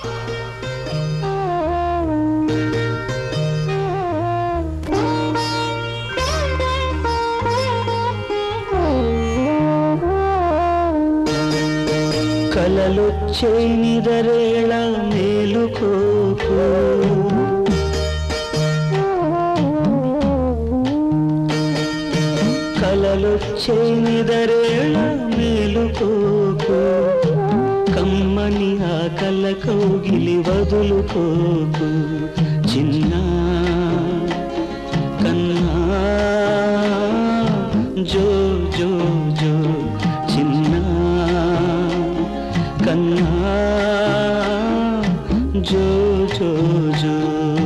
కలలొచ్చే నిదరేళ మేలుకోకు, కలలొచ్చే నిదరేళ మేలుకోకు, కమ్మని ఆ కల కౌగిలి వదులుకోకు చిన్నా కన్నా జో జో జో చిన్నా కన్నా జో జో జో.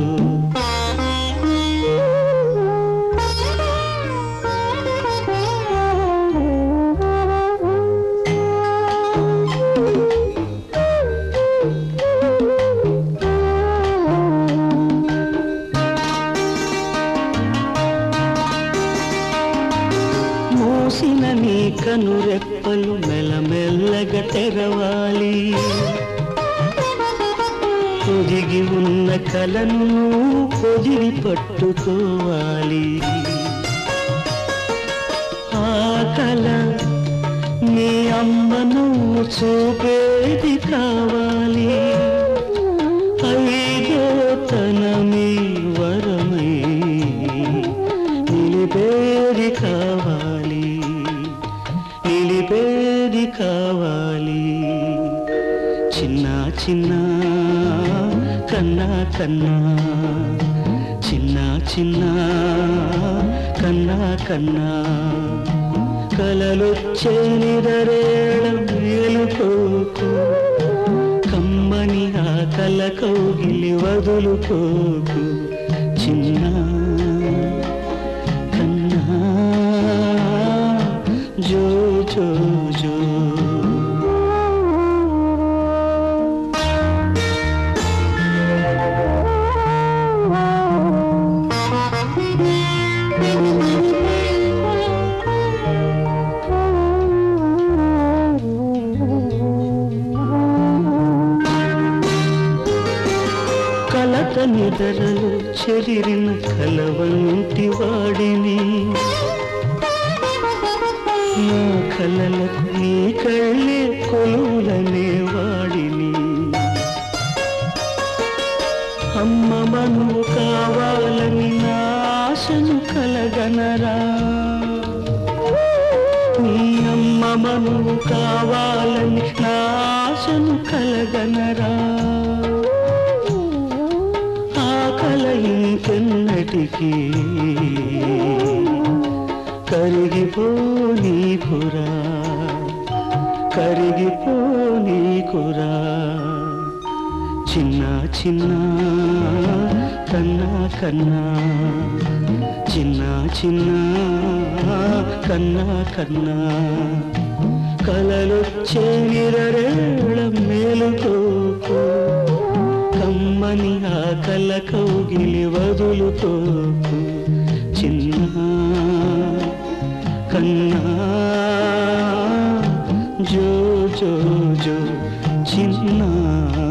మూసిన నీ కనురెప్పలు మెల్లమెల్లగా తెరవాలి, పొదిగి ఉన్న కలను నువ్వు పొదిగి పట్టుకోవాలి. ఆ కల నీ అమ్మ నువ్వు చూపేది కావాలి, ఐదో తనమే వరమై నిలిపేది కావాలి, నిలిపేది కావాలి. చిన్న చిన్న కన్నా కన్నా చిన్న చిన్న కన్నా కన్నా, కలలొచ్చే నిదరేళ మేలుకోకు, కమ్మని ఆ కల కౌగిలి వదులుకోకు చిన్న కన్నా జో జో జో. కలత నిదరలు చెరిరిన కలవంటి వాడిని, నా కలలకు నీ కళ్ళే కొలువులనే వాడిని. అమ్మ మనువు కావాలని నాశను కలగనరా, నీ అమ్మ మనువు కావాలని నాశను కలగనరా. ఆ కల ఇంకెన్నటికీ కరిగిపోనీకురా, కరిగిపోనీకురా చిన్న చిన్న కన్నా కన్నా, చిన్న చిన్న కన్నా కన్నా, కలలొచ్చే నిదరేళ మేలుకోకు, కమ్మని ఆ కల కౌగిలి వదులుకోకు చిన్న కన్నా జో జో జో చిన్న.